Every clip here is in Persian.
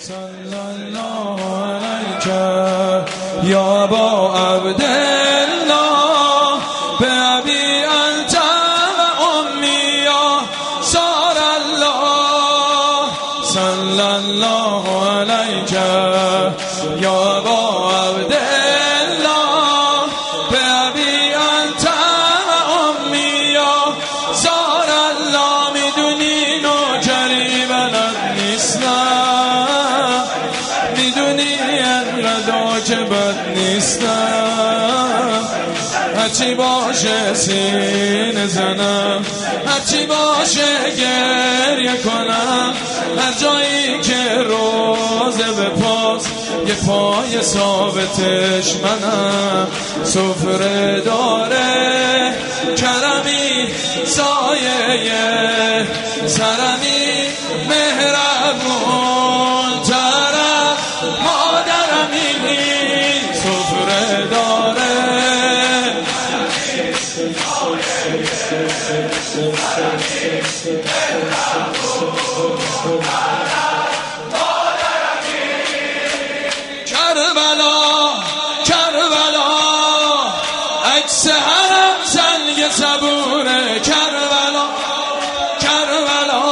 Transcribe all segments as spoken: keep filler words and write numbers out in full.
صلی الله علیک یا با عبدالله به ابی انت و امی یا سار الله صلی الله علیک یا با عبدالله به ابی انت و امی یا سار الله. میدونی نوکری بلد نیستم، میدونی انقدر که بد نیستم، هرچی باشه سینه زنم، هرچی باشه گریه کنم، هر جایی که روزه به پاس یه پای ثابتش منم. سفره داره کرمی سایه سرمی مهربون طرف مادرمی. سفره داره کربلا کربلا عکس حرم سنگ صبوره. کربلا کربلا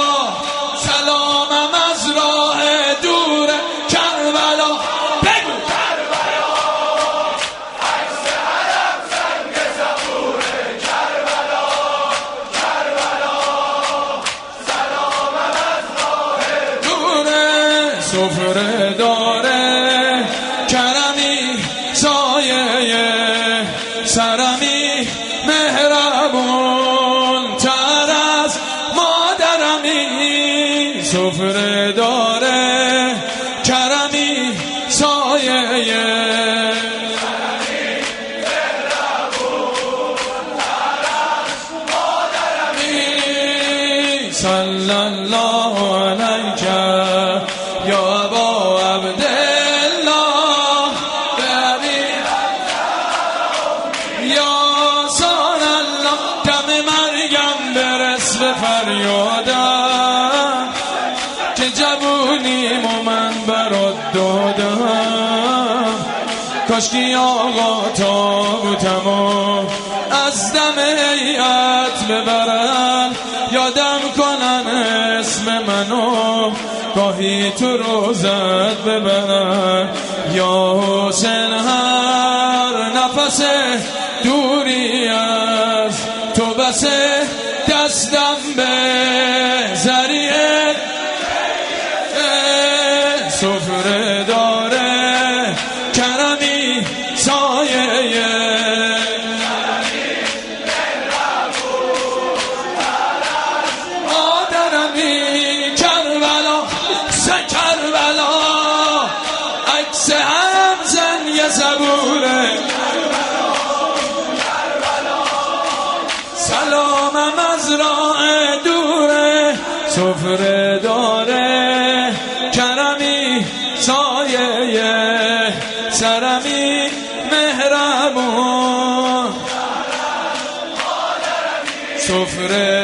سلامم از راه دوره. کربلا بگو کربلا عکس حرم سنگ صبوره. کربلا کربلا سلامم از راه دوره. سفره داره کرمی سایه سرمی مهربون تر از مادرمی. سفره داره کرمی سایه سرمی مهربون تر از مادرمی. صلی الله علیک یا ابا عبدالله به ابی یا سار الله. دم مرگم برس به فریادم که جوونیم و من برات دادم. کاشکی آقا تابوتمو از دم هیئت ببرن، یادم کنن اسم منو گاهی تو روزت ببرن. یا حسین هر نفس دوری از تو بسه دستم به ذریعه. سفره داره کرمی سایه مادرمی. کربلا کربلا عکس حرم زنگ صبوره. سلامم از راه دوره. سفره داره کرمی سایه سرمی مهربون. سفره